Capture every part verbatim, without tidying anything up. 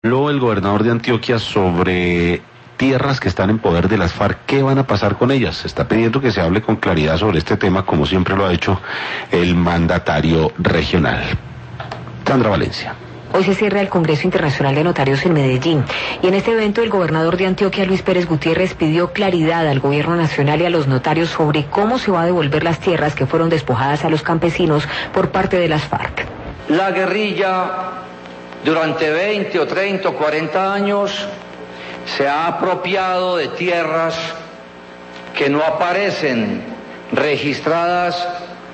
Habló el gobernador de Antioquia sobre tierras que están en poder de las FARC. ¿Qué van a pasar con ellas? Se está pidiendo que se hable con claridad sobre este tema, como siempre lo ha hecho el mandatario regional. Sandra Valencia. Hoy se cierra el Congreso Internacional de Notarios en Medellín y en este evento el gobernador de Antioquia, Luis Pérez Gutiérrez, pidió claridad al gobierno nacional y a los notarios sobre cómo se va a devolver las tierras que fueron despojadas a los campesinos por parte de las FARC. La guerrilla durante veinte o treinta o cuarenta años se ha apropiado de tierras que no aparecen registradas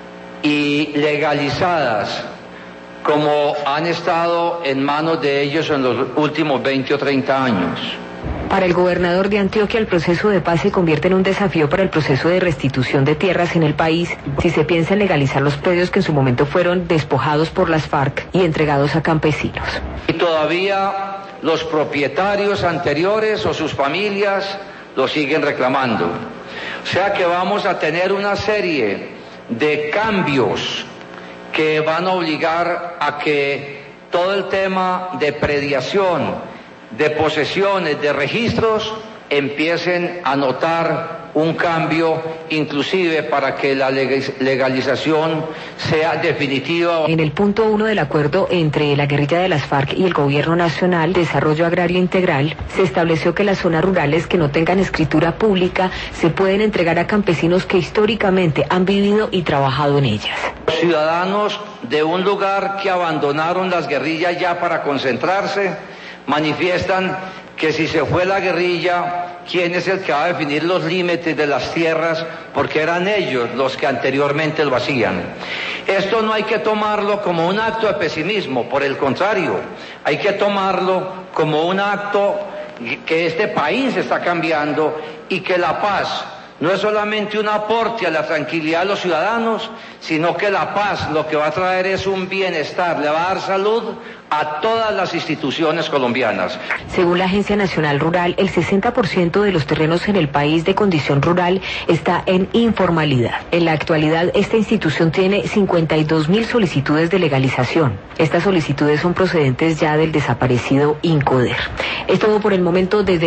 y legalizadas como han estado en manos de ellos en los últimos veinte o treinta años. Para el gobernador de Antioquia, el proceso de paz se convierte en un desafío para el proceso de restitución de tierras en el país si se piensa en legalizar los predios que en su momento fueron despojados por las FARC y entregados a campesinos. Y todavía los propietarios anteriores o sus familias lo siguen reclamando. O sea que vamos a tener una serie de cambios que van a obligar a que todo el tema de prediación, de posesiones, de registros, empiecen a notar un cambio, inclusive para que la legalización sea definitiva. En el punto uno del acuerdo entre la guerrilla de las FARC y el Gobierno Nacional, Desarrollo Agrario Integral, se estableció que las zonas rurales que no tengan escritura pública se pueden entregar a campesinos que históricamente han vivido y trabajado en ellas. Ciudadanos de un lugar que abandonaron las guerrillas ya para concentrarse, manifiestan que si se fue la guerrilla, ¿quién es el que va a definir los límites de las tierras? Porque eran ellos los que anteriormente lo hacían. Esto no hay que tomarlo como un acto de pesimismo, por el contrario, hay que tomarlo como un acto que este país está cambiando y que la paz no es solamente un aporte a la tranquilidad de los ciudadanos, sino que la paz lo que va a traer es un bienestar, le va a dar salud a todas las instituciones colombianas. Según la Agencia Nacional Rural, el sesenta por ciento de los terrenos en el país de condición rural está en informalidad. En la actualidad, esta institución tiene cincuenta y dos mil solicitudes de legalización. Estas solicitudes son procedentes ya del desaparecido INCODER. Es todo por el momento desde